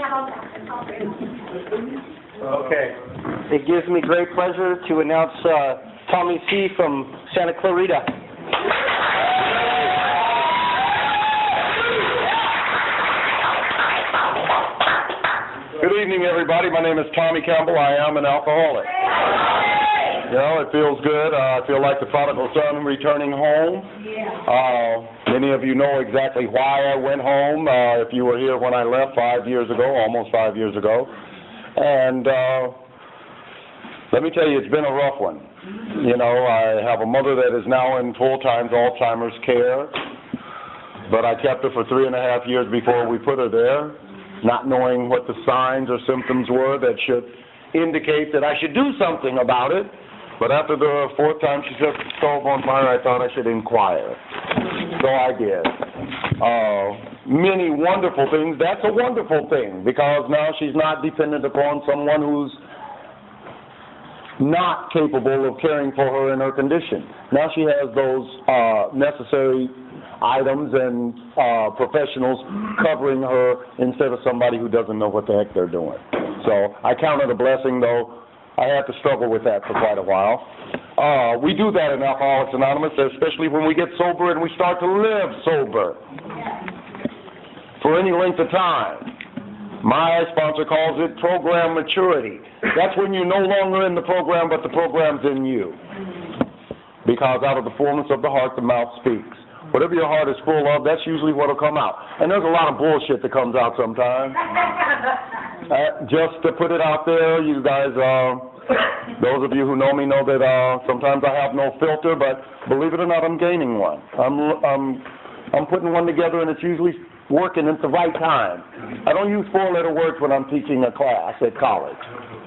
Okay. It gives me great pleasure to announce Tommy C. from Santa Clarita. Good evening, everybody. My name is Tommy Campbell. I am an alcoholic. You know, it feels good. I feel like the prodigal son returning home. Many of you know exactly why I went home. If you were here when I left 5 years ago, almost 5 years ago. And let me tell you, it's been a rough one. You know, I have a mother that is now in full-time Alzheimer's care. But I kept her for 3.5 years before we put her there, not knowing what the signs or symptoms were that should indicate that I should do something about it. But after the 4th time she set the stove on fire, I thought I should inquire. So I did. Many wonderful things. That's a wonderful thing, because now she's not dependent upon someone who's not capable of caring for her in her condition. Now she has those necessary items and professionals covering her instead of somebody who doesn't know what the heck they're doing. So I count it a blessing, though I had to struggle with that for quite a while. We do that in Alcoholics Anonymous, especially when we get sober and we start to live sober for any length of time. My sponsor calls it program maturity. That's when you're no longer in the program, but the program's in you. Because out of the fullness of the heart, the mouth speaks. Whatever your heart is full of, that's usually what will come out. And there's a lot of bullshit that comes out sometimes. Just to put it out there, you guys, those of you who know me know that sometimes I have no filter, but believe it or not, I'm gaining one. I'm putting one together, and it's usually working at the right time. I don't use 4-letter words when I'm teaching a class at college.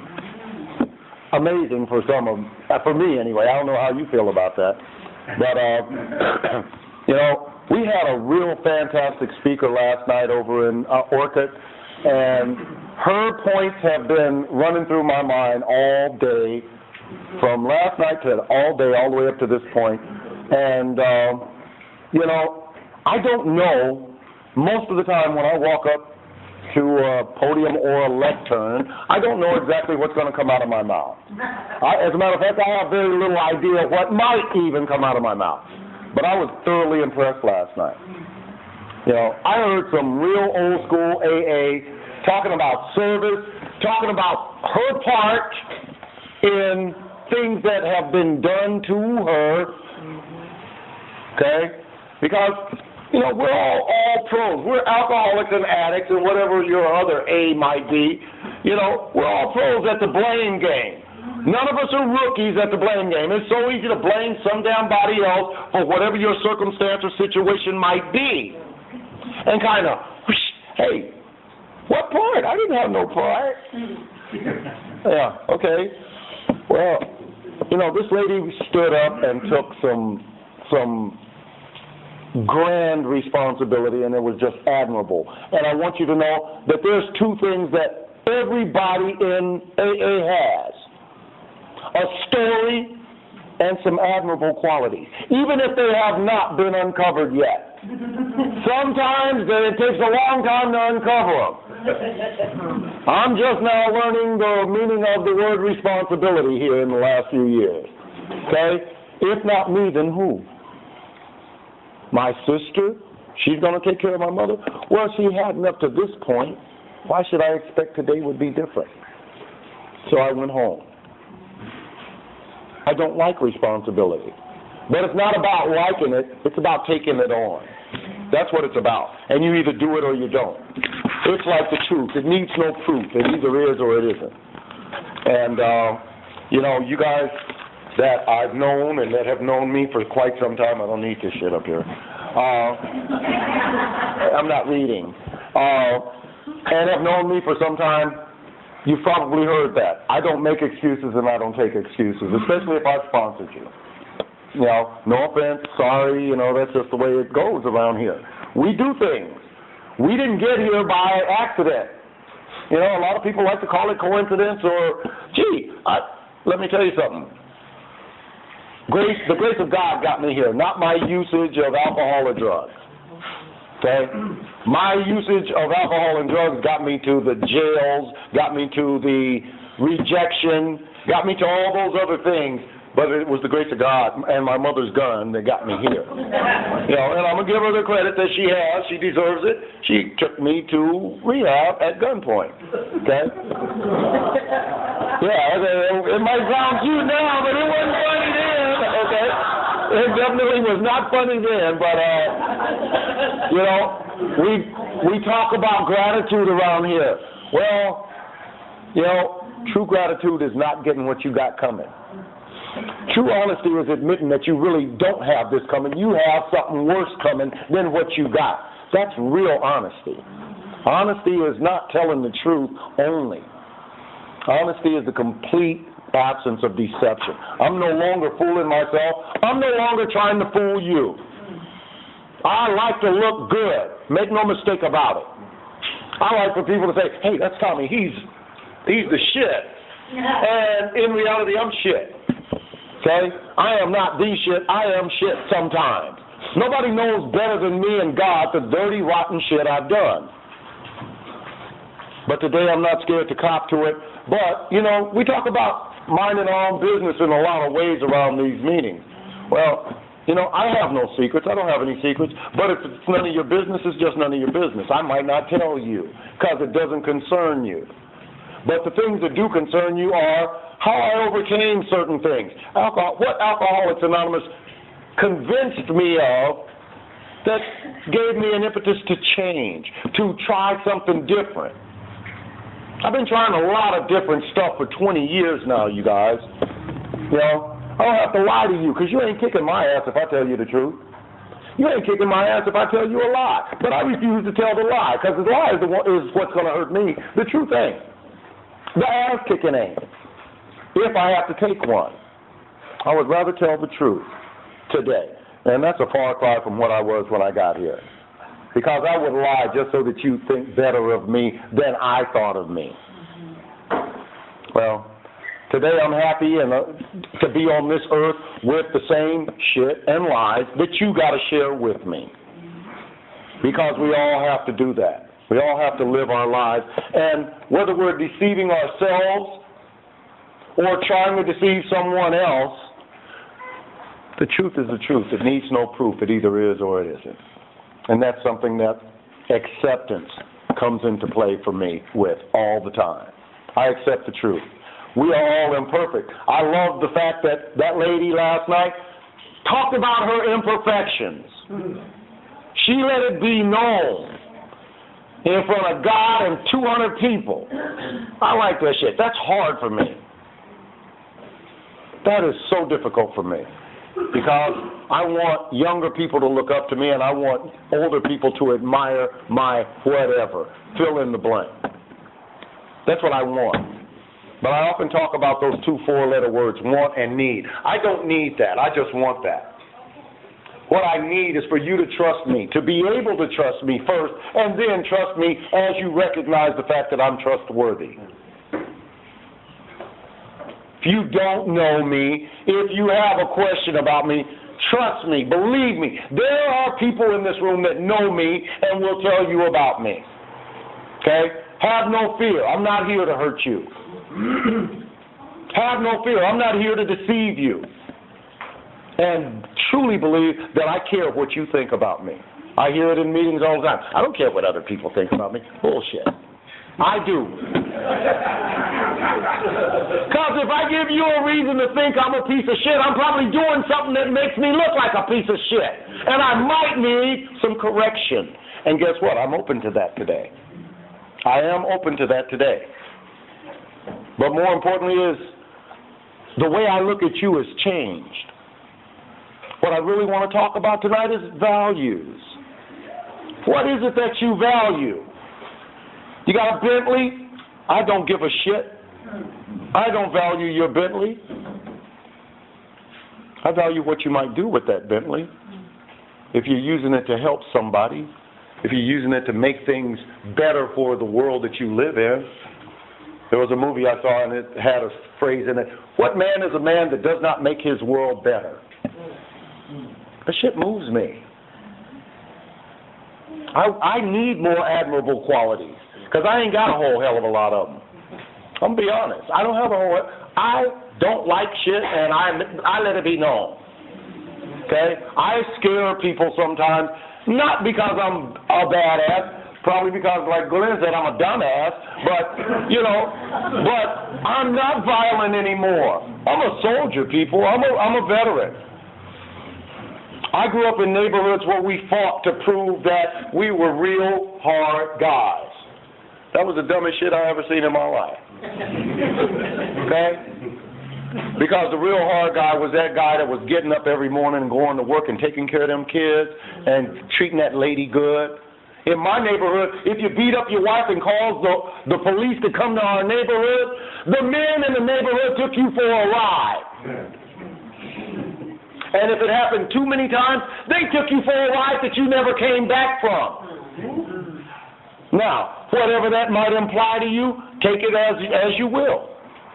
Amazing for some of, for me anyway. I don't know how you feel about that, but you know, we had a real fantastic speaker last night over in Orchid, and her points have been running through my mind all day, from last night to all day, all the way up to this point. And you know, I don't know. Most of the time when I walk up to a podium or a lectern, I don't know exactly what's going to come out of my mouth. As a matter of fact, I have very little idea what might even come out of my mouth. But I was thoroughly impressed last night. You know, I heard some real old school AA talking about service, talking about her part in things that have been done to her. Okay? Because, you know, we're all pros. We're alcoholics and addicts and whatever your other A might be. You know, we're all pros at the blame game. None of us are rookies at the blame game. It's so easy to blame some damn body else for whatever your circumstance or situation might be. And kind of, hey, what part? I didn't have no part. Yeah, okay. Well, you know, this lady stood up and took some grand responsibility, and it was just admirable. And I want you to know that there's two things that everybody in AA has: a story and some admirable qualities, even if they have not been uncovered yet. Sometimes it takes a long time to uncover them. I'm just now learning the meaning of the word responsibility here in the last few years. Okay? If not me, then who? My sister? She's going to take care of my mother? Well, she hadn't up to this point. Why should I expect today would be different? So I went home. I don't like responsibility. But it's not about liking it, it's about taking it on. That's what it's about. And you either do it or you don't. It's like the truth. It needs no proof. It either is or it isn't. And, you know, you guys that I've known and that have known me for quite some time, I don't need this shit up here. I'm not reading. And have known me for some time, you've probably heard that. I don't make excuses and I don't take excuses, especially if I sponsored you. You know, no offense, sorry, you know, that's just the way it goes around here. We do things. We didn't get here by accident. You know, a lot of people like to call it coincidence or, gee, let me tell you something. The grace of God got me here, not my usage of alcohol or drugs. Okay? My usage of alcohol and drugs got me to the jails, got me to the rejection, got me to all those other things. But it was the grace of God and my mother's gun that got me here. You know, and I'm going to give her the credit that she has. She deserves it. She took me to rehab at gunpoint. Okay? Yeah, it might sound cute now, but it wasn't funny then. Okay? It definitely was not funny then, but, you know, we talk about gratitude around here. Well, you know, true gratitude is not getting what you got coming. True honesty is admitting that you really don't have this coming. You have something worse coming than what you got. That's real honesty. Honesty is not telling the truth only. Honesty is the complete absence of deception. I'm no longer fooling myself. I'm no longer trying to fool you. I like to look good. Make no mistake about it. I like for people to say, hey, that's Tommy. He's the shit. And in reality, I'm shit. Okay? I am not the shit. I am shit sometimes. Nobody knows better than me and God the dirty, rotten shit I've done. But today I'm not scared to cop to it. But, you know, we talk about minding our own business in a lot of ways around these meetings. Well, you know, I have no secrets. I don't have any secrets. But if it's none of your business, it's just none of your business. I might not tell you because it doesn't concern you. But the things that do concern you are how I overcame certain things. What Alcoholics Anonymous convinced me of that gave me an impetus to change, to try something different. I've been trying a lot of different stuff for 20 years now, you guys. You know, I don't have to lie to you because you ain't kicking my ass if I tell you the truth. You ain't kicking my ass if I tell you a lie. But I refuse to tell the lie because the lie is what's going to hurt me. The truth ain't. The ass kicking ain't. If I have to take one, I would rather tell the truth today. And that's a far cry from what I was when I got here. Because I would lie just so that you think better of me than I thought of me. Well, today I'm happy to be on this earth with the same shit and lies that you got to share with me. Because we all have to do that. We all have to live our lives. And whether we're deceiving ourselves or trying to deceive someone else, the truth is the truth. It needs no proof. It either is or it isn't. And that's something that acceptance comes into play for me with all the time. I accept the truth. We are all imperfect. I love the fact that that lady last night talked about her imperfections. She let it be known in front of God and 200 people. I like that shit. That's hard for me. That is so difficult for me because I want younger people to look up to me and I want older people to admire my whatever. Fill in the blank. That's what I want. But I often talk about those 2 4-letter words, want and need. I don't need that. I just want that. What I need is for you to trust me, to be able to trust me first, and then trust me as you recognize the fact that I'm trustworthy. If you don't know me, if you have a question about me, trust me, believe me. There are people in this room that know me and will tell you about me. Okay? Have no fear. I'm not here to hurt you. Have no fear. I'm not here to deceive you. And truly believe that I care what you think about me. I hear it in meetings all the time. I don't care what other people think about me. Bullshit. I do. Because if I give you a reason to think I'm a piece of shit, I'm probably doing something that makes me look like a piece of shit. And I might need some correction. And guess what? I'm open to that today. I am open to that today. But more importantly is, the way I look at you has changed. What I really want to talk about tonight is values. What is it that you value? You got a Bentley? I don't give a shit. I don't value your Bentley. I value what you might do with that Bentley. If you're using it to help somebody, if you're using it to make things better for the world that you live in. There was a movie I saw and it had a phrase in it, what man is a man that does not make his world better? That shit moves me. I need more admirable qualities, because I ain't got a whole hell of a lot of them. I'm gonna be honest. I don't have a whole. I don't like shit, and I let it be known. Okay? I scare people sometimes, not because I'm a badass, probably because, like Glenn said, I'm a dumbass, but, you know, but I'm not violent anymore. I'm a soldier, people. I'm a veteran. I grew up in neighborhoods where we fought to prove that we were real hard guys. That was the dumbest shit I ever seen in my life. Okay? Because the real hard guy was that guy that was getting up every morning and going to work and taking care of them kids and treating that lady good. In my neighborhood, if you beat up your wife and calls the police to come to our neighborhood, the men in the neighborhood took you for a ride. And if it happened too many times, they took you for a ride that you never came back from. Now, whatever that might imply to you, take it as you will.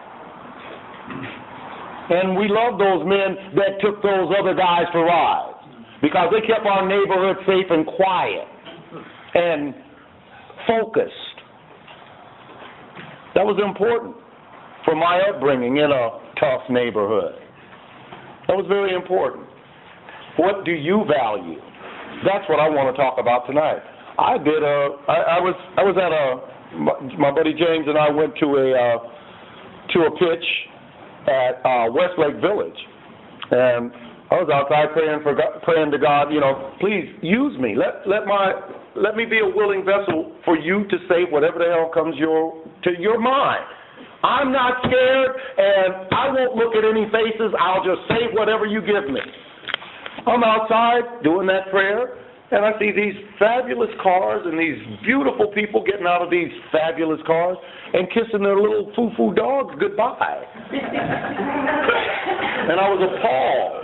And we love those men that took those other guys for rides, because they kept our neighborhood safe and quiet and focused. That was important for my upbringing in a tough neighborhood. That was very important. What do you value? That's what I want to talk about tonight. I was at my buddy James and I went to a pitch at Westlake Village, and I was outside praying to God, you know, please use me. Let me be a willing vessel for you to say whatever the hell comes to your mind. I'm not scared, and I won't look at any faces. I'll just say whatever you give me. I'm outside doing that prayer, and I see these fabulous cars and these beautiful people getting out of these fabulous cars and kissing their little foo-foo dogs goodbye. And I was appalled.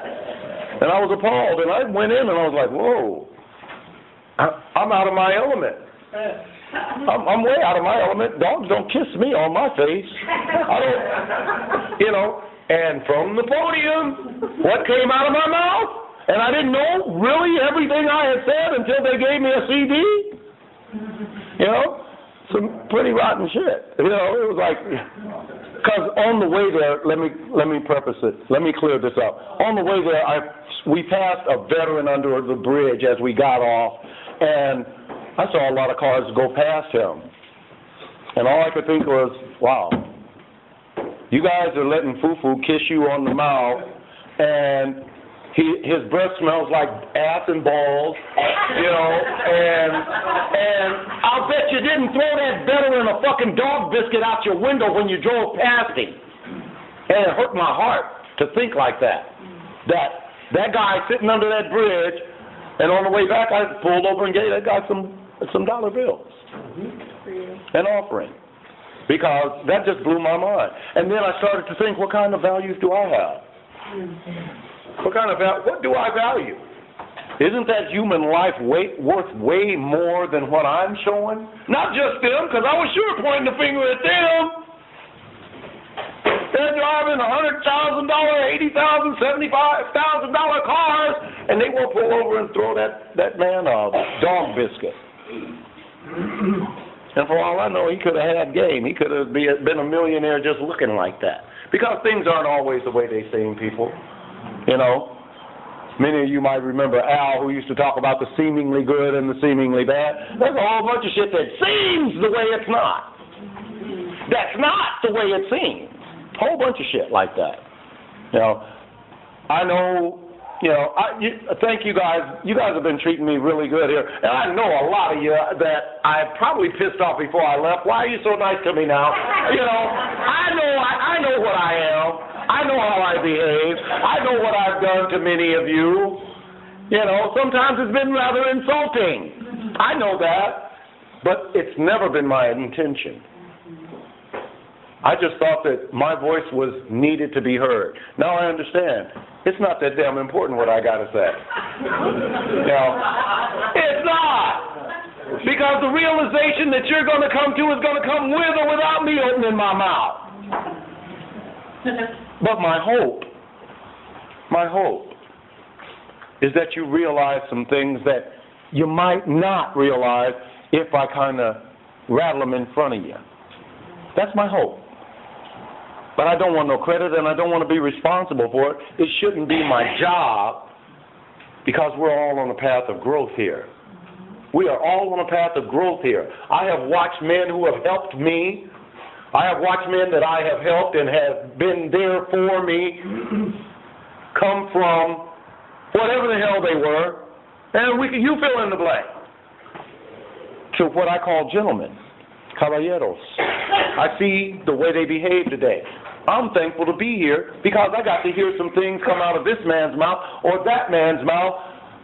And I went in and I was like, whoa, I'm out of my element. I'm way out of my element. Dogs don't kiss me on my face. I don't, you know. And from the podium, what came out of my mouth? And I didn't know really everything I had said until they gave me a CD. You know, some pretty rotten shit. You know, it was like, because on the way there, let me preface it. Let me clear this up. On the way there, we passed a veteran under the bridge as we got off, and I saw a lot of cars go past him. And all I could think was, wow, you guys are letting Foo-Foo kiss you on the mouth, and his breath smells like ass and balls, you know, and I'll bet you didn't throw that veteran a fucking dog biscuit out your window when you drove past him. And it hurt my heart to think like that. That guy sitting under that bridge, and on the way back I pulled over and gave that guy some dollar bills, an offering, because that just blew my mind. And then I started to think, what kind of values do I have? What do I value? Isn't that human life worth way more than what I'm showing? Not just them, because I was sure pointing the finger at them. They're driving $100,000, $80,000, $75,000 cars, and they won't pull over and throw that man a dog biscuit. And for all I know, he could have had game. He could have been a millionaire just looking like that. Because things aren't always the way they seem, people. You know, many of you might remember Al, who used to talk about the seemingly good and the seemingly bad. There's a whole bunch of shit that seems the way it's not. That's not the way it seems. A whole bunch of shit like that. You know, I know, you know, thank you guys. You guys have been treating me really good here. And I know a lot of you that I probably pissed off before I left. Why are you so nice to me now? You know, I know what I am. I know how I behave. I know what I've done to many of you. You know, sometimes it's been rather insulting. I know that. But it's never been my intention. I just thought that my voice was needed to be heard. Now I understand. It's not that damn important what I got to say. You know, it's not. Because the realization that you're going to come to is going to come with or without me opening my mouth. But my hope is that you realize some things that you might not realize if I kind of rattle them in front of you. That's my hope. But I don't want no credit, and I don't want to be responsible for it. It shouldn't be my job, because we're all on a path of growth here. We are all on a path of growth here. I have watched men who have helped me. I have watched men that I have helped and have been there for me come from whatever the hell they were, and you fill in the blank, to what I call gentlemen, caballeros. I see the way they behave today. I'm thankful to be here because I got to hear some things come out of this man's mouth or that man's mouth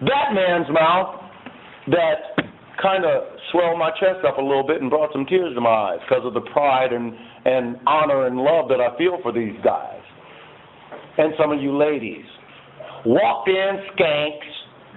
that kind of swelled my chest up a little bit and brought some tears to my eyes because of the pride and honor and love that I feel for these guys. And some of you ladies. Walked in skanks.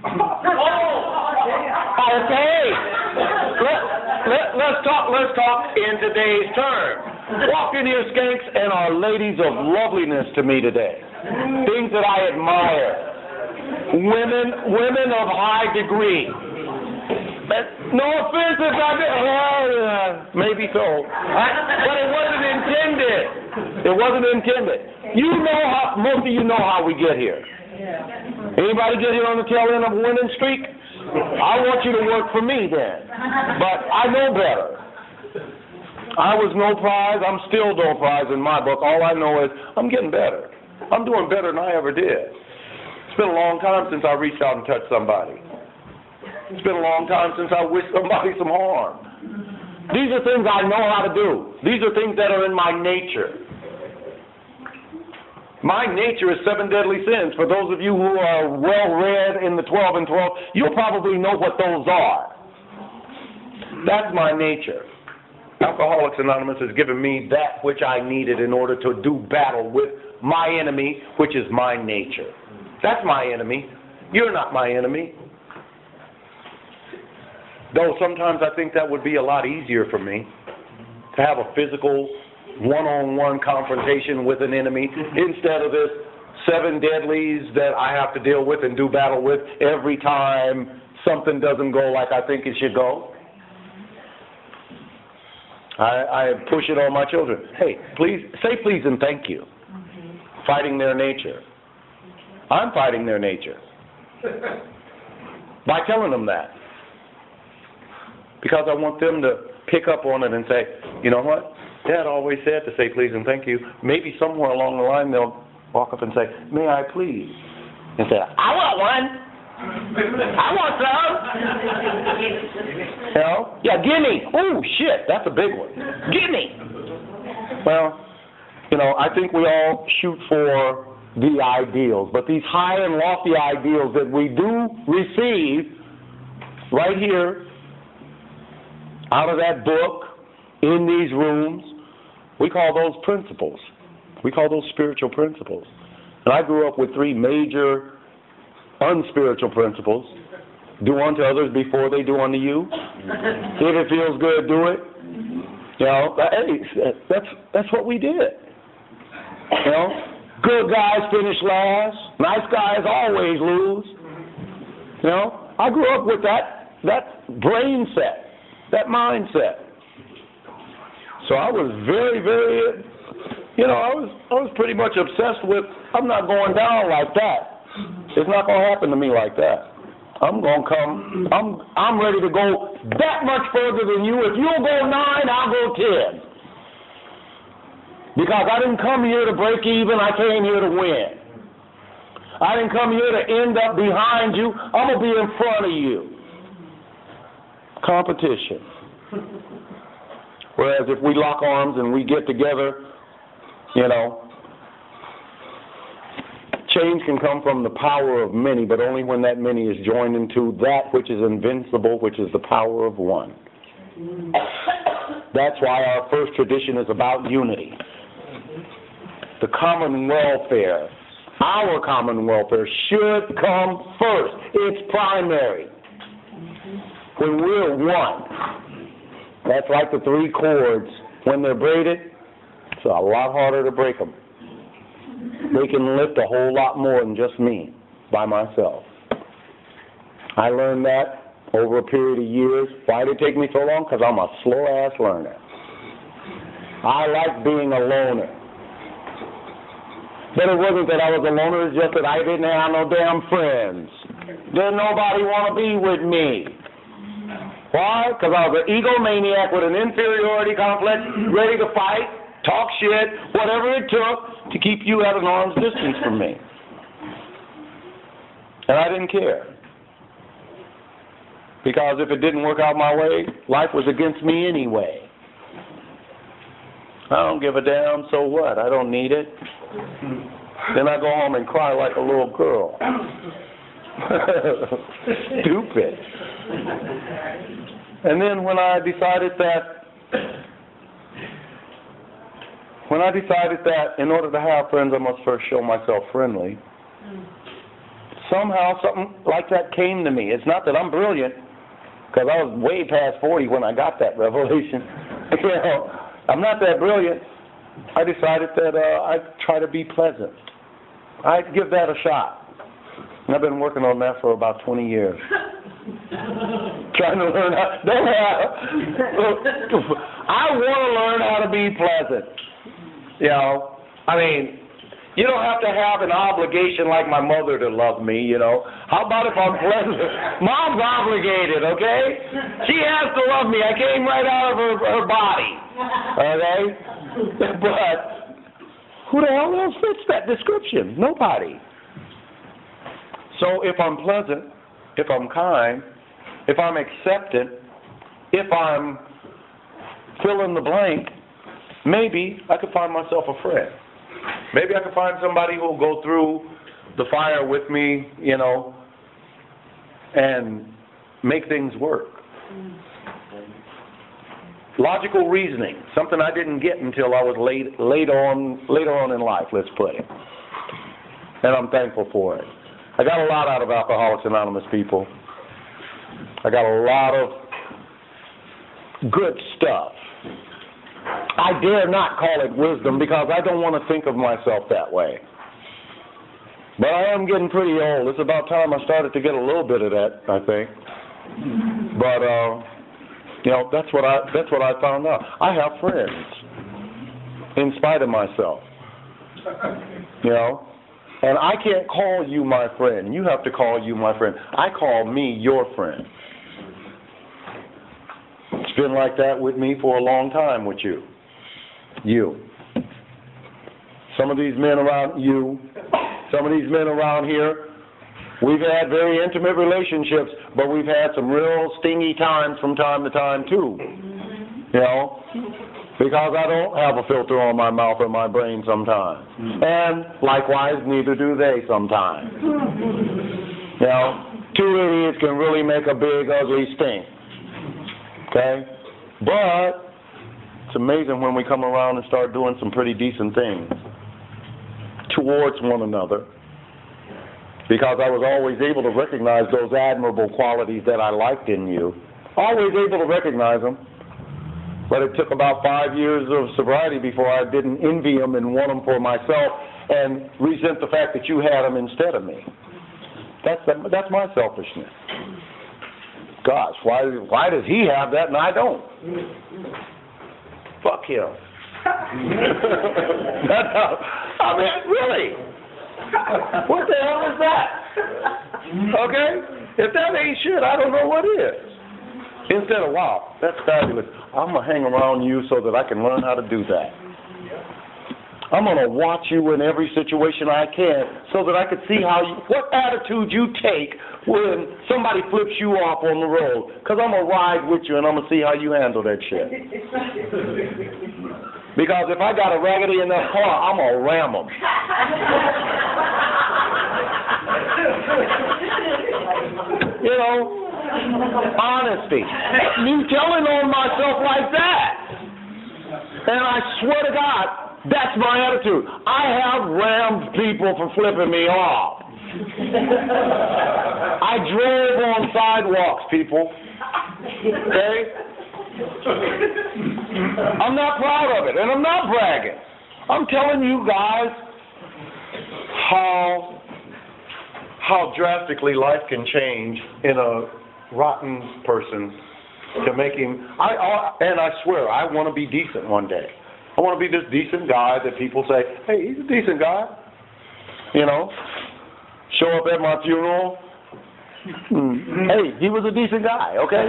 Okay. Let's talk in today's terms. Walked in here skanks and are ladies of loveliness to me today. Things that I admire. Women of high degree. No offense if I did, maybe so. But it wasn't intended. It wasn't intended. You know how, most of you know how we get here. Anybody get here on the tail end of a winning streak? I want you to work for me then. But I know better. I was no prize. I'm still no prize in my book. All I know is I'm getting better. I'm doing better than I ever did. It's been a long time since I reached out and touched somebody. It's been a long time since I wished somebody some harm. These are things I know how to do. These are things that are in my nature. My nature is 7 deadly sins. For those of you who are well-read in the 12 and 12, you'll probably know what those are. That's my nature. Alcoholics Anonymous has given me that which I needed in order to do battle with my enemy, which is my nature. That's my enemy. You're not my enemy. Though sometimes I think that would be a lot easier for me to have a physical one-on-one confrontation with an enemy instead of this 7 deadlies that I have to deal with and do battle with every time something doesn't go like I think it should go. I push it on my children. Hey, please, say please and thank you. Fighting their nature. I'm fighting their nature by telling them that. Because I want them to pick up on it and say, you know what? Dad always said to say please and thank you. Maybe somewhere along the line they'll walk up and say, may I please? And say, I want one. I want some. You know? Yeah, gimme. Oh, shit, that's a big one. Gimme. Well, you know, I think we all shoot for the ideals. But these high and lofty ideals that we do receive right here out of that book, in these rooms, we call those principles. We call those spiritual principles. And I grew up with 3 major unspiritual principles. Do unto others before they do unto you. If it feels good, do it. You know, hey, that's what we did. You know, good guys finish last. Nice guys always lose. You know, I grew up with that brain set. That mindset. So I was very, very, you know, I was pretty much obsessed with, I'm not going down like that. It's not going to happen to me like that. I'm going to come, I'm ready to go that much further than you. If you'll go 9, I'll go 10. Because I didn't come here to break even, I came here to win. I didn't come here to end up behind you, I'm going to be in front of you. Competition. Whereas if we lock arms and we get together, you know, change can come from the power of many, but only when that many is joined into that which is invincible, which is the power of one. That's why our first tradition is about unity. The common welfare, our common welfare should come first. It's primary. When we're one, that's like the 3 chords. When they're braided, it's a lot harder to break them. They can lift a whole lot more than just me, by myself. I learned that over a period of years. Why did it take me so long? Because I'm a slow-ass learner. I like being a loner. But it wasn't that I was a loner, it's just that I didn't have no damn friends. Didn't nobody want to be with me. Why? Because I was an egomaniac with an inferiority complex, ready to fight, talk shit, whatever it took to keep you at an arm's distance from me. And I didn't care. Because if it didn't work out my way, life was against me anyway. I don't give a damn, so what? I don't need it. Then I go home and cry like a little girl. Stupid. And then when I decided that in order to have friends, I must first show myself friendly, somehow something like that came to me. It's not that I'm brilliant, because I was way past 40 when I got that revelation. You know, I'm not that brilliant. I decided that I'd try to be pleasant. I'd give that a shot. And I've been working on that for about 20 years. Trying to learn how. I want to learn how to be pleasant. You know, I mean, you don't have to have an obligation like my mother to love me, you know. How about if I'm pleasant? Mom's obligated, okay? She has to love me. I came right out of her body, okay? But who the hell else fits that description? Nobody. So if I'm pleasant, if I'm kind, if I'm acceptant, if I'm fill in the blank, maybe I could find myself a friend. Maybe I could find somebody who will go through the fire with me, you know, and make things work. Logical reasoning, something I didn't get until I was later on in life, let's put it. And I'm thankful for it. I got a lot out of Alcoholics Anonymous, people. I got a lot of good stuff. I dare not call it wisdom because I don't want to think of myself that way. But I am getting pretty old. It's about time I started to get a little bit of that, I think. But you know, that's what I found out. I have friends in spite of myself. You know, and I can't call you my friend. You have to call you my friend. I call me your friend. It's been like that with me for a long time with you. Some of these men around you, some of these men around here, we've had very intimate relationships, but we've had some real stingy times from time to time too. You know, because I don't have a filter on my mouth or my brain sometimes. And likewise, neither do they sometimes. You know, two idiots can really make a big, ugly stink. Okay? But it's amazing when we come around and start doing some pretty decent things towards one another, because I was always able to recognize those admirable qualities that I liked in you. Always able to recognize them. But it took about 5 years of sobriety before I didn't envy them and want them for myself and resent the fact that you had them instead of me. That's my selfishness. Gosh, why does he have that and I don't? Fuck him. I mean, really? What the hell is that? Okay? If that ain't shit, I don't know what is. Instead of, wow, that's fabulous, I'm going to hang around you so that I can learn how to do that. I'm going to watch you in every situation I can so that I can see what attitude you take when somebody flips you off on the road. Because I'm going to ride with you and I'm going to see how you handle that shit. Because if I got a raggedy in that car, I'm going to ram them. You know, honesty. Me telling on myself like that. And I swear to God, that's my attitude. I have rammed people for flipping me off. I drove on sidewalks, people. Okay? I'm not proud of it, and I'm not bragging. I'm telling you guys how drastically life can change in rotten person to make him, and I swear, I want to be decent one day. I want to be this decent guy that people say, hey, he's a decent guy. You know, show up at my funeral. Hey, he was a decent guy, okay?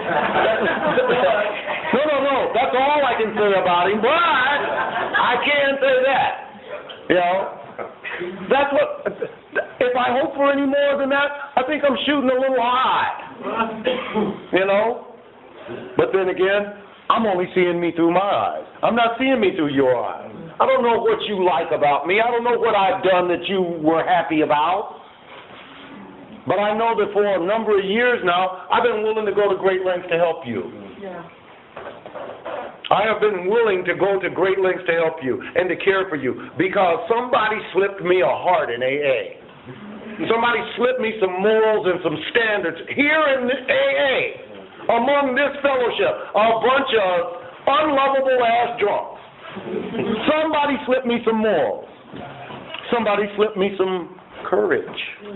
No, that's all I can say about him, but I can't say that. You know, that's what, if I hope for any more than that, I think I'm shooting a little high. You know? But then again, I'm only seeing me through my eyes. I'm not seeing me through your eyes. I don't know what you like about me. I don't know what I've done that you were happy about. But I know that for a number of years now, I've been willing to go to great lengths to help you. Yeah. I have been willing to go to great lengths to help you and to care for you because somebody slipped me a heart in AA. Somebody slipped me some morals and some standards here in the AA. Among this fellowship, a bunch of unlovable ass drunks. Somebody slipped me some morals. Somebody slipped me some courage.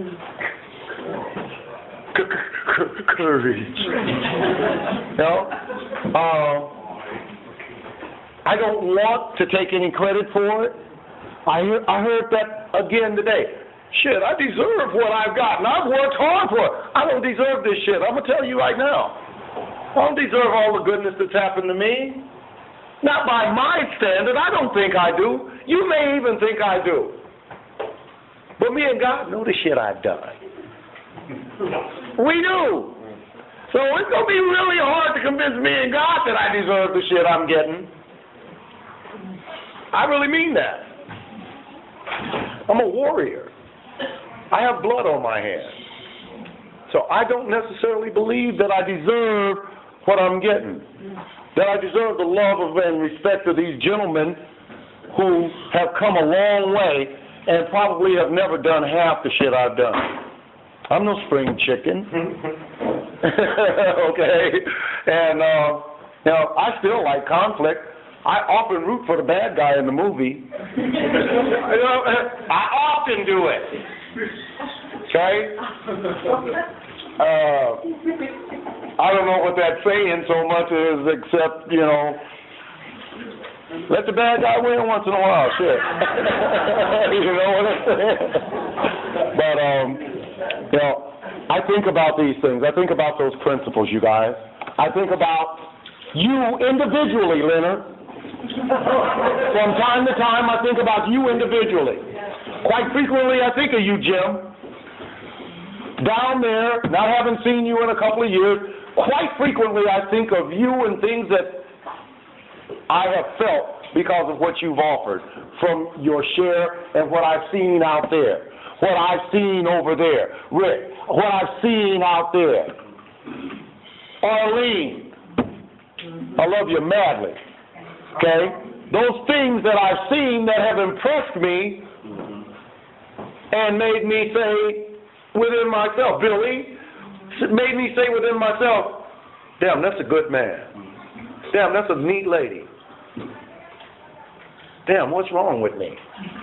Courage. You know? I don't want to take any credit for it. I heard that again today. Shit, I deserve what I've gotten. I've worked hard for it. I don't deserve this shit. I'm going to tell you right now. I don't deserve all the goodness that's happened to me. Not by my standard. I don't think I do. You may even think I do. But me and God know the shit I've done. We do. So it's going to be really hard to convince me and God that I deserve the shit I'm getting. I really mean that. I'm a warrior. I have blood on my hands. So I don't necessarily believe that I deserve what I'm getting. That I deserve the love of and respect of these gentlemen who have come a long way and probably have never done half the shit I've done. I'm no spring chicken. Okay? And, you know, I still like conflict. I often root for the bad guy in the movie. You know, I often do it. Okay? I don't know what that saying so much is except, you know, let the bad guy win once in a while, shit. You know what I'm saying? But, you know, I think about these things. I think about those principles, you guys. I think about you individually, Leonard. From time to time, I think about you individually. Quite frequently, I think of you, Jim. Down there, not having seen you in a couple of years, quite frequently I think of you and things that I have felt because of what you've offered from your share and what I've seen out there, what I've seen over there. Rick, what I've seen out there. Arlene, I love you madly. Okay? Those things that I've seen that have impressed me and made me say within myself, Billy, made me say within myself, damn, that's a good man. Damn, that's a neat lady. Damn, what's wrong with me?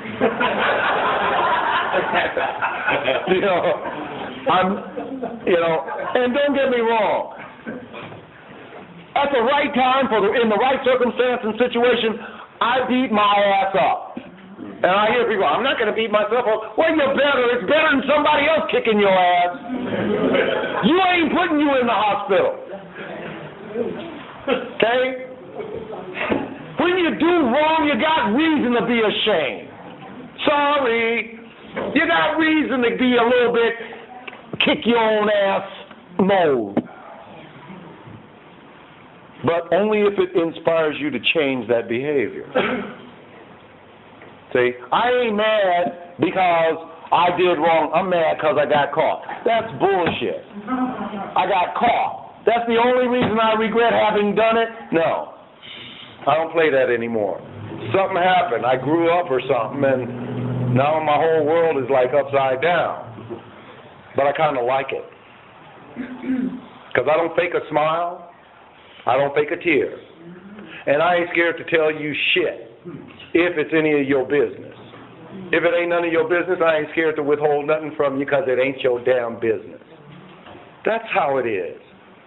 And don't get me wrong. At the right time, in the right circumstance and situation, I beat my ass up. And I hear people, I'm not going to beat myself up. Well, you're better. It's better than somebody else kicking your ass. You ain't putting you in the hospital. Okay? When you do wrong, you got reason to be ashamed. Sorry. You got reason to be a little bit kick your own ass mode. But only if it inspires you to change that behavior. See, I ain't mad because I did wrong. I'm mad because I got caught. That's bullshit. I got caught. That's the only reason I regret having done it? No. I don't play that anymore. Something happened. I grew up or something, and now my whole world is like upside down. But I kind of like it. Because I don't fake a smile. I don't fake a tear. And I ain't scared to tell you shit if it's any of your business. If it ain't none of your business, I ain't scared to withhold nothing from you because it ain't your damn business. That's how it is.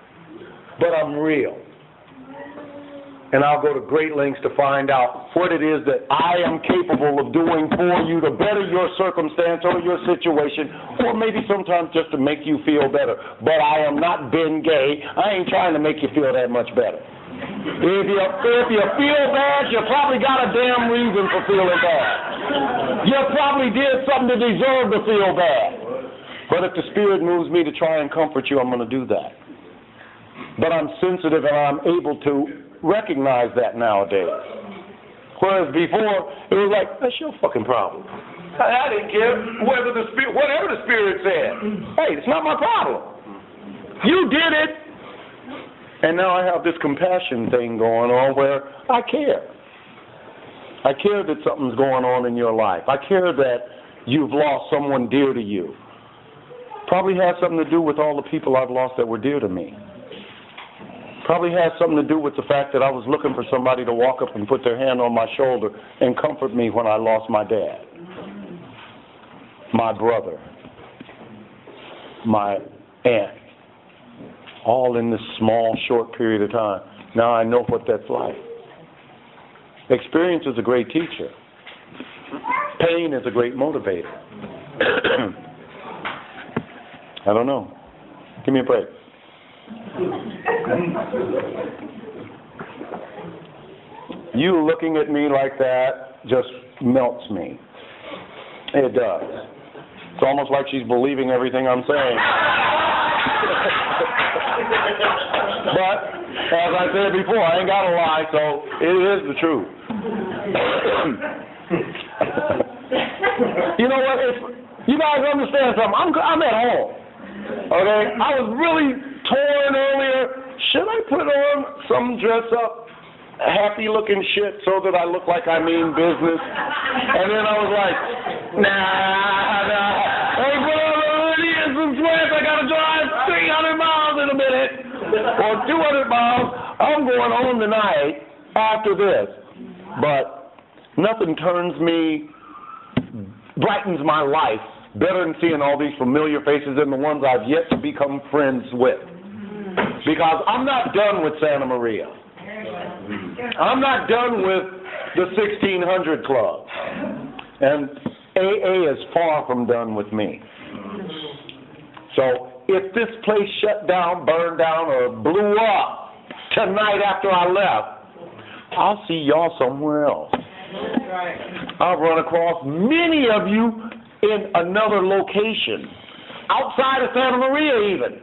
but I'm real. And I'll go to great lengths to find out what it is that I am capable of doing for you to better your circumstance or your situation, or maybe sometimes just to make you feel better. But I am not Ben Gay. I ain't trying to make you feel that much better. If you feel bad, you probably got a damn reason for feeling bad. You probably did something to deserve to feel bad. But if the Spirit moves me to try and comfort you, I'm going to do that. But I'm sensitive and I'm able to recognize that nowadays. Whereas before, it was like, that's your fucking problem. I didn't care whatever the Spirit said. Hey, it's not my problem. You did it. And now I have this compassion thing going on where I care. I care that something's going on in your life. I care that you've lost someone dear to you. Probably has something to do with all the people I've lost that were dear to me. Probably has something to do with the fact that I was looking for somebody to walk up and put their hand on my shoulder and comfort me when I lost my dad, my brother, my aunt, all in this small, short period of time. Now I know what that's like. Experience is a great teacher. Pain is a great motivator. I don't know. Give me a break. You looking at me like that just melts me. It does. It's almost like she's believing everything I'm saying. But, as I said before, I ain't got to lie, so it is the truth. You know what? You guys understand something? I'm at home. Okay? I was really torn earlier. Should I put on some dress-up, happy-looking shit so that I look like I mean business? And then I was like, nah. Hey, put on a hoodie and some sweats. I got to drive 300 miles in a minute. Or 200 miles. I'm going home tonight after this. But nothing brightens my life better than seeing all these familiar faces and the ones I've yet to become friends with. Because I'm not done with Santa Maria. I'm not done with the 1600 Club. And AA is far from done with me. So if this place shut down, burned down, or blew up tonight after I left, I'll see y'all somewhere else. I'll run across many of you in another location, outside of Santa Maria even.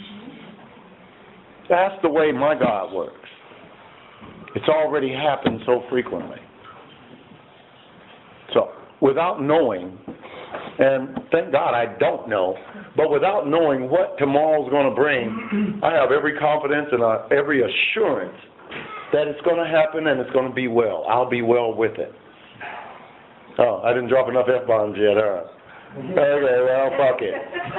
That's the way my God works. It's already happened so frequently. So, without knowing, and thank God I don't know, but without knowing what tomorrow's going to bring, I have every confidence and every assurance that it's going to happen and it's going to be well. I'll be well with it. Oh, I didn't drop enough F-bombs yet, huh? Okay, well, fuck it.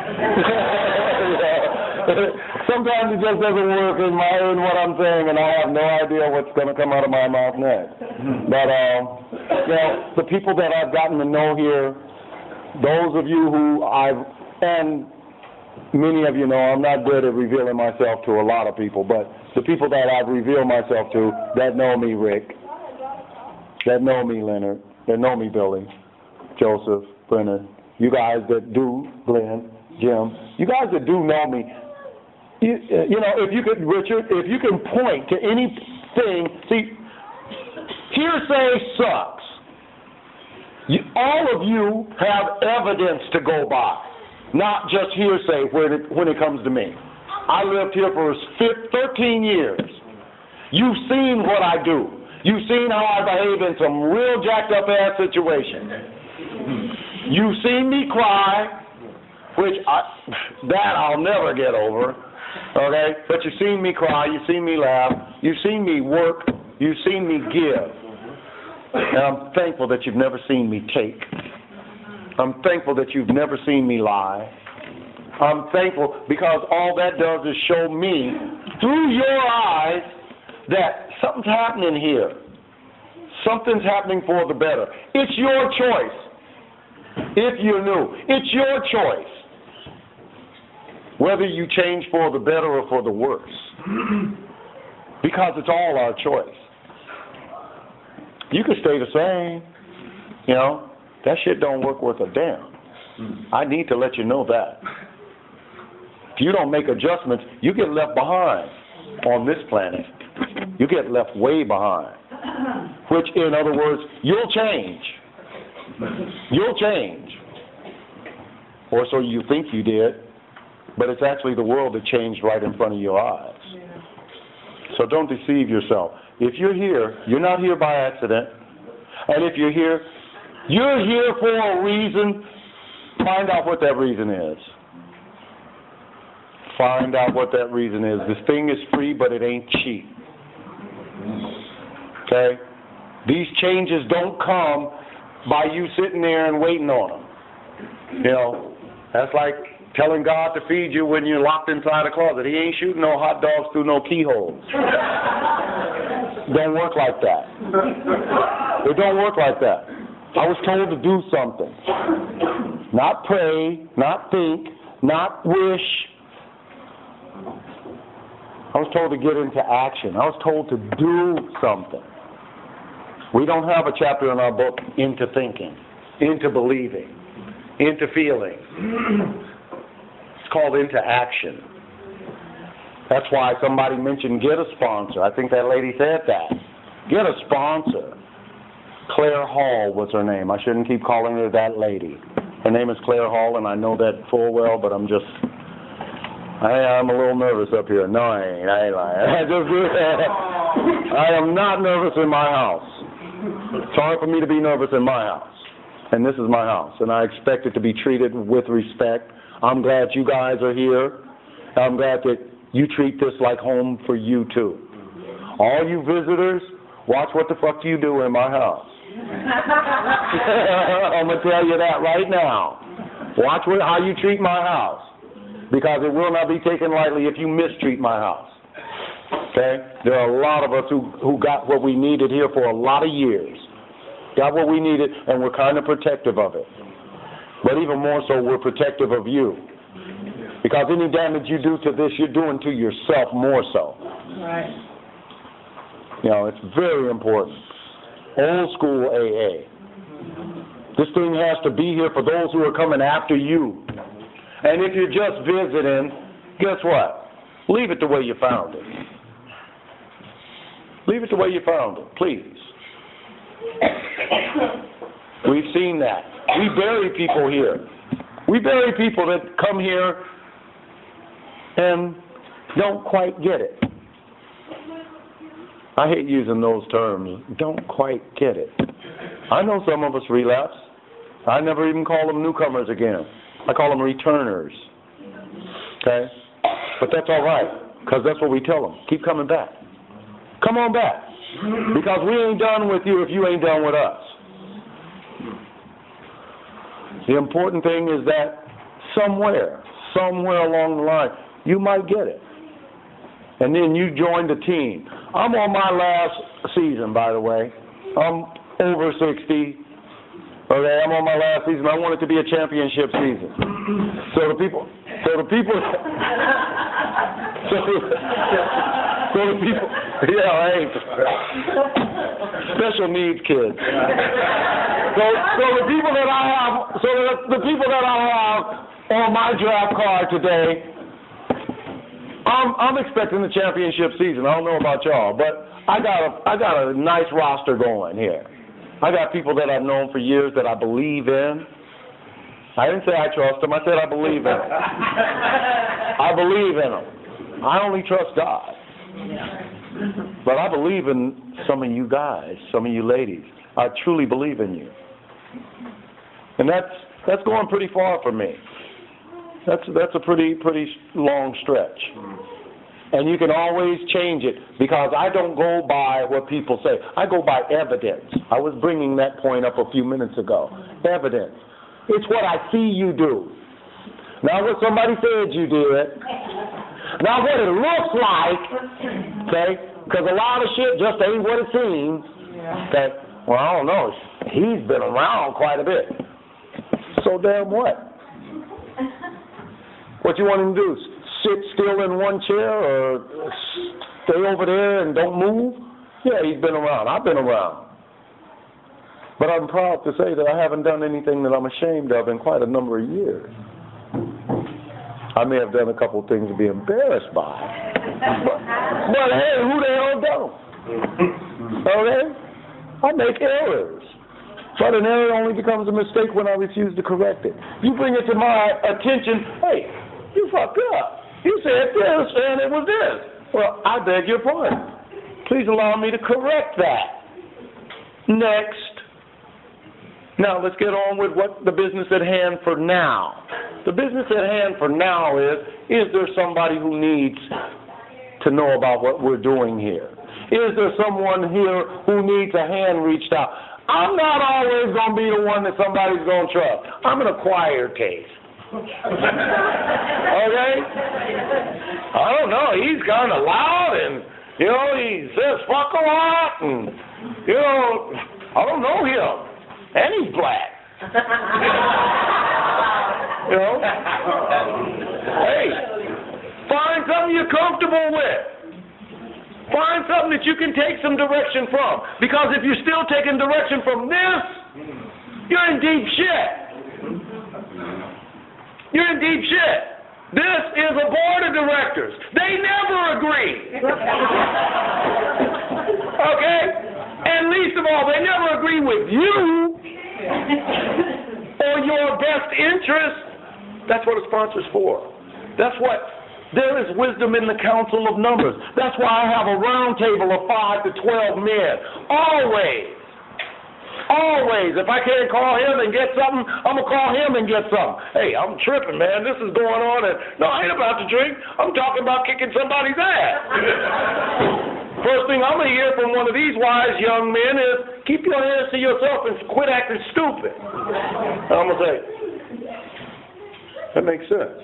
Sometimes it just doesn't work in what I'm saying, and I have no idea what's going to come out of my mouth next. But, the people that I've gotten to know here, those of you who and many of you know I'm not good at revealing myself to a lot of people, but the people that I've revealed myself to, that know me, Rick, that know me, Leonard, that know me, Billy, Joseph, Brennan, you guys that do, Glenn, Jim, you guys that do know me, you know, if you could, Richard, if you can point to anything, see, hearsay sucks. All of you have evidence to go by, not just hearsay when it comes to me. I lived here for 13 years. You've seen what I do. You've seen how I behave in some real jacked up ass situations. You've seen me cry, which I'll never get over, okay? But you've seen me cry, you've seen me laugh, you've seen me work, you've seen me give. And I'm thankful that you've never seen me take. I'm thankful that you've never seen me lie. I'm thankful because all that does is show me, through your eyes, that something's happening here. Something's happening for the better. It's your choice. If you're new, it's your choice. Whether you change for the better or for the worse. Because it's all our choice. You can stay the same. You know, that shit don't work worth a damn. I need to let you know that. If you don't make adjustments, you get left behind on this planet. You get left way behind. Which, in other words, you'll change. You'll change. Or so you think you did, but it's actually the world that changed right in front of your eyes. So don't deceive yourself. If you're here, you're not here by accident. And if you're here for a reason. Find out what that reason is. Find out what that reason is. This thing is free, but it ain't cheap. Okay? These changes don't come by you sitting there and waiting on them. You know, that's like telling God to feed you when you're locked inside a closet. He ain't shooting no hot dogs through no keyholes. Don't work like that. It don't work like that. I was told to do something. Not pray, not think, not wish. I was told to get into action. I was told to do something. We don't have a chapter in our book, into thinking, into believing, into feeling. It's called into action. That's why somebody mentioned get a sponsor. I think that lady said that. Get a sponsor. Claire Hall was her name. I shouldn't keep calling her that lady. Her name is Claire Hall, and I know that full well, but I'm a little nervous up here. No, I ain't. I ain't lying. I am not nervous in my house. It's hard for me to be nervous in my house. And this is my house, and I expect it to be treated with respect. I'm glad you guys are here. I'm glad that you treat this like home for you, too. All you visitors, watch what the fuck you do in my house. I'm going to tell you that right now. Watch how you treat my house. Because it will not be taken lightly if you mistreat my house. Okay? There are a lot of us who got what we needed here for a lot of years. Got what we needed, and we're kind of protective of it. But even more so, we're protective of you. Because any damage you do to this, you're doing to yourself more so. Right. You know, it's very important. Old school AA. This thing has to be here for those who are coming after you. And if you're just visiting, guess what? Leave it the way you found it. Leave it the way you found it, please. We've seen that. We bury people here. We bury people that come here and don't quite get it. I hate using those terms. Don't quite get it. I know some of us relapse. I never even call them newcomers again. I call them returners. Okay? But that's all right, because that's what we tell them. Keep coming back. Come on back. Because we ain't done with you if you ain't done with us. The important thing is that somewhere along the line, you might get it. And then you join the team. I'm on my last season, by the way. I'm over 60. Okay, I'm on my last season. I want it to be a championship season. So the people, yeah, right. Special needs kids. So the people that I have on my draft card today, I'm expecting the championship season. I don't know about y'all, but I got a nice roster going here. I got people that I've known for years that I believe in. I didn't say I trust them. I said I believe in them. I believe in them. I only trust God. But I believe in some of you guys, some of you ladies. I truly believe in you. And that's going pretty far for me. That's a pretty long stretch. And you can always change it, because I don't go by what people say. I go by evidence. I was bringing that point up a few minutes ago. Evidence. It's what I see you do. Not what somebody said you did. Not what it looks like. Okay? Because a lot of shit just ain't what it seems. Okay? Well, I don't know. He's been around quite a bit. So damn what? What you want him to do? sit still in one chair or stay over there and don't move? Yeah, he's been around. I've been around. But I'm proud to say that I haven't done anything that I'm ashamed of in quite a number of years. I may have done a couple of things to be embarrassed by. But hey, who the hell don't? Okay? I make errors. But an error only becomes a mistake when I refuse to correct it. You bring it to my attention, hey, you fucked up. You said this and it was this. Well, I beg your pardon. Please allow me to correct that. Next. Now, let's get on with what the business at hand for now. The business at hand for now is there somebody who needs to know about what we're doing here? Is there someone here who needs a hand reached out? I'm not always going to be the one that somebody's going to trust. I'm an acquired case. Okay? I don't know. He's kind of loud and, you know, he says fuck a lot and, you know, I don't know him. And he's black. You know? Hey, find something you're comfortable with. Find something that you can take some direction from. Because if you're still taking direction from this, you're in deep shit. You're in deep shit. This is a board of directors. They never agree. Okay? And least of all, they never agree with you or your best interest. That's what a sponsor's for. That's what, there is wisdom in the council of numbers. That's why I have a round table of 5 to 12 men. Always. Always. If I can't call him and get something, I'm going to call him and get something. Hey, I'm tripping, man. This is going on. And no, I ain't about to drink. I'm talking about kicking somebody's ass. First thing I'm going to hear from one of these wise young men is, keep your hands to yourself and quit acting stupid. And I'm going to say, that makes sense.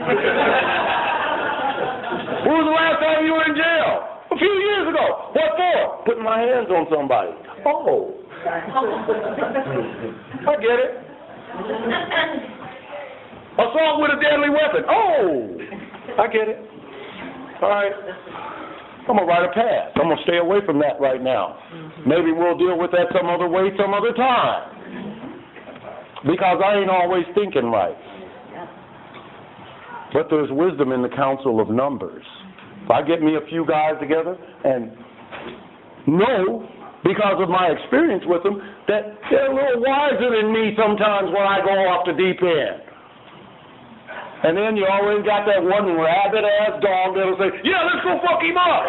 When was the last time you were in jail? A few years ago. What for? Putting my hands on somebody. Oh. I get it. Assault with a deadly weapon. Oh. I get it. All right. I'm going to write a pass. I'm going to stay away from that right now. Maybe we'll deal with that some other way, some other time. Because I ain't always thinking right. But there's wisdom in the council of numbers. If I get me a few guys together and know, because of my experience with them, that they're a little wiser than me sometimes when I go off the deep end. And then you always got that one rabid-ass dog that'll say, yeah, let's go fuck him up.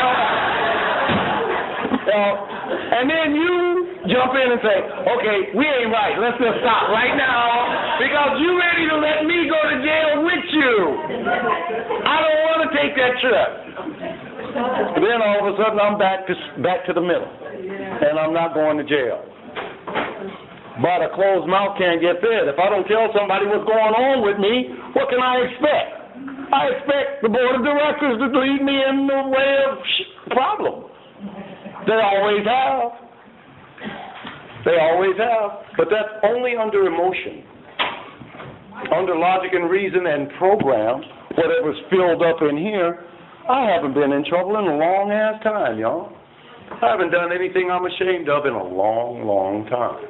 And then you jump in and say, okay, we ain't right. Let's just stop right now because you ready to let me go to jail with you. I don't want to take that trip. Then all of a sudden I'm back to the middle. And I'm not going to jail. But a closed mouth can't get fed. If I don't tell somebody what's going on with me, what can I expect? I expect the board of directors to lead me in the way of problem. They always have. They always have. But that's only under emotion. Under logic and reason and program, whatever's filled up in here, I haven't been in trouble in a long-ass time, y'all. I haven't done anything I'm ashamed of in a long, long time.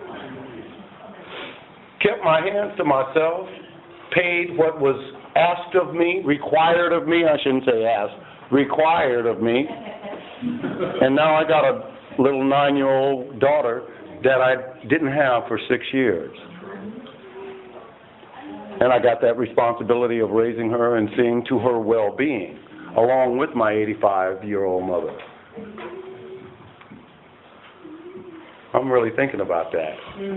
Kept my hands to myself, paid what was asked of me, required of me, I shouldn't say asked, required of me. And now I got a little 9-year-old daughter that I didn't have for 6 years. And I got that responsibility of raising her and seeing to her well-being, along with my 85-year-old mother. I'm really thinking about that.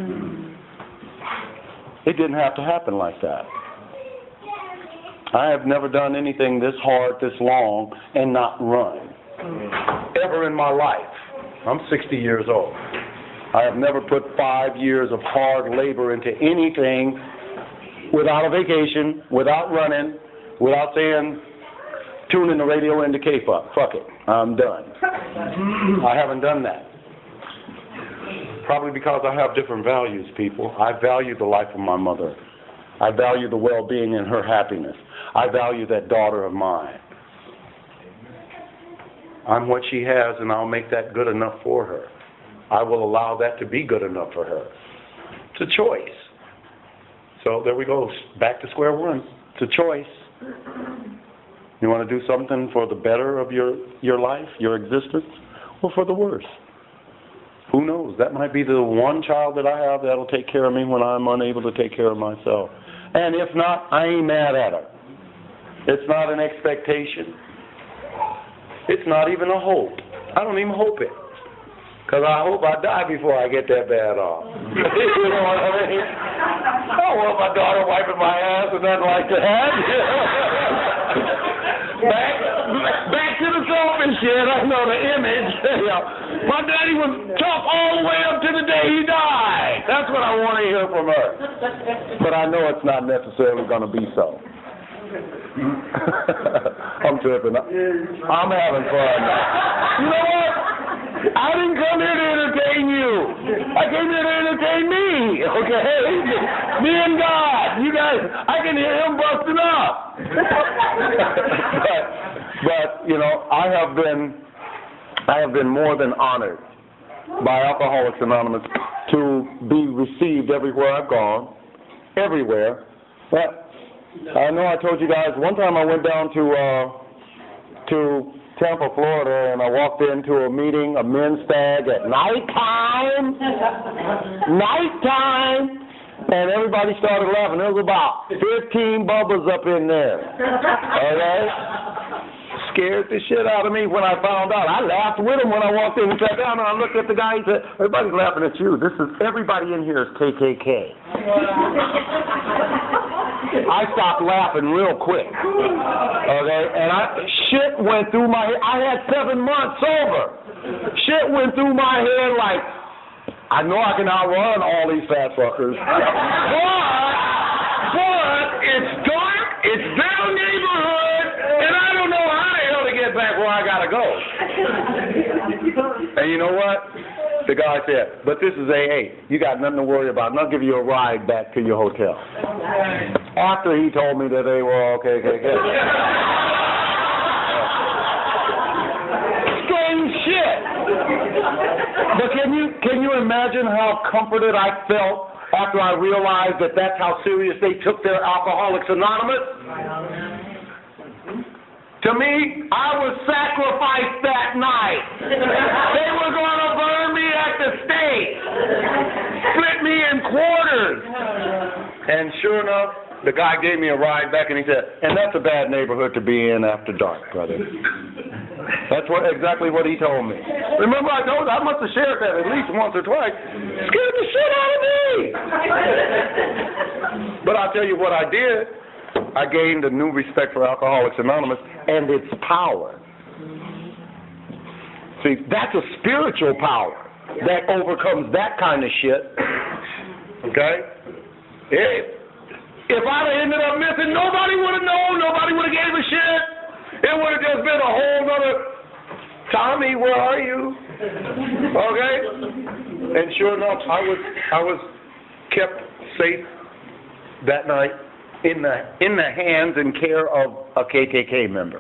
It didn't have to happen like that. I have never done anything this hard, this long, and not run. Ever in my life. I'm 60 years old. I have never put 5 years of hard labor into anything without a vacation, without running, without saying, tuning the radio into K-Fuck. Fuck it. I'm done. I haven't done that. Probably because I have different values, people. I value the life of my mother. I value the well-being and her happiness. I value that daughter of mine. I'm what she has, and I'll make that good enough for her. I will allow that to be good enough for her. It's a choice. So there we go, back to square one. It's a choice. You want to do something for the better of your life, your existence, or for the worse? Who knows? That might be the one child that I have that'll take care of me when I'm unable to take care of myself. And if not, I ain't mad at her. It's not an expectation. It's not even a hope. I don't even hope it. Because I hope I die before I get that bad off. You know what I mean? I don't want my daughter wiping my ass or nothing like that. Back to the selfish shit. I know the image. My daddy was tough all the way up to the day he died. That's what I want to hear from her. But I know it's not necessarily going to be so. I'm tripping. I'm having fun. You know what? I didn't come here to entertain you. I came here to entertain me, okay? Me and God. You guys, I can hear him busting up. but you know, I have been more than honored by Alcoholics Anonymous to be received everywhere I've gone, everywhere. But I know I told you guys one time I went down to Tampa, Florida, and I walked into a meeting, a men's stag at nighttime, and everybody started laughing. There was about 15 bubbas up in there, okay? Scared the shit out of me when I found out. I laughed with him when I walked in and sat down, and I looked at the guy and said, everybody's laughing at you. Everybody in here is KKK. I stopped laughing real quick, okay? And shit went through my head. I had 7 months sober. Shit went through my head like, I know I can outrun all these fat fuckers. But it's dark, it's their neighborhood, and I don't know how the hell to get back where I gotta go. And you know what? The guy said, but this is AA. You got nothing to worry about, and I'll give you a ride back to your hotel. After he told me that they were all KKK. Strange shit. But can you imagine how comforted I felt after I realized that that's how serious they took their Alcoholics Anonymous? To me, I was sacrificed that night. They were going to burn me at the stake, split me in quarters. And sure enough, the guy gave me a ride back and he said, and that's a bad neighborhood to be in after dark, brother. That's exactly what he told me. Remember I told you, I must have shared that at least once or twice. Scared the shit out of me. But I'll tell you what I did. I gained a new respect for Alcoholics Anonymous and its power. See, that's a spiritual power that overcomes that kind of shit. Okay? If I'd have ended up missing, nobody would have known, nobody would have gave a shit. It would have just been a whole other, Tommy, where are you? Okay? And sure enough, I was kept safe that night in the hands and care of a KKK member.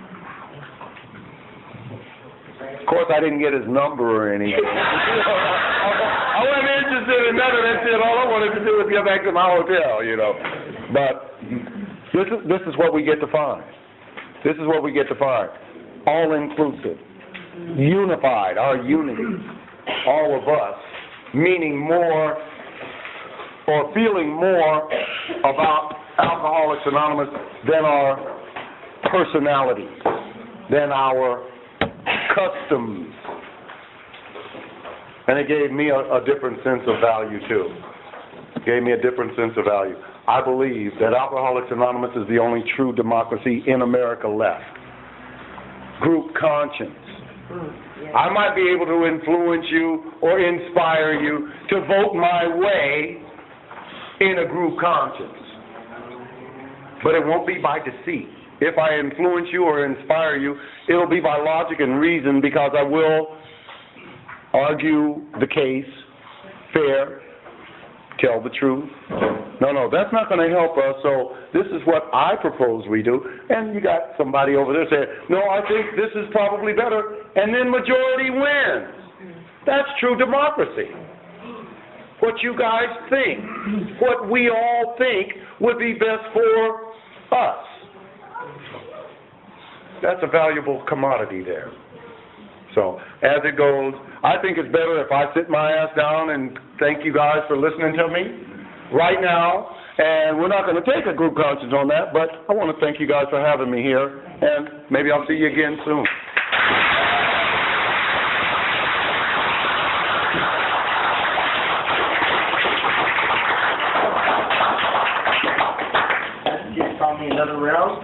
Of course, I didn't get his number or anything. I wasn't interested in none of that shit. All I wanted to do was get back to my hotel, you know. But this is what we get to find. This is what we get to find. All inclusive, unified, our unity, all of us, meaning more or feeling more about Alcoholics Anonymous than our personalities, than our customs. And it gave me a different sense of value too. It gave me a different sense of value. I believe that Alcoholics Anonymous is the only true democracy in America left. Group conscience. I might be able to influence you or inspire you to vote my way in a group conscience. But it won't be by deceit. If I influence you or inspire you, it'll be by logic and reason, because I will argue the case fair tell the truth. No, that's not going to help us, so this is what I propose we do. And you got somebody over there saying, no, I think this is probably better, and then majority wins. That's true democracy. What you guys think, what we all think would be best for us. That's a valuable commodity there. So, as it goes, I think it's better if I sit my ass down and thank you guys for listening to me right now. And we're not going to take a group conscience on that, but I want to thank you guys for having me here, and maybe I'll see you again soon. Give Tommy another round.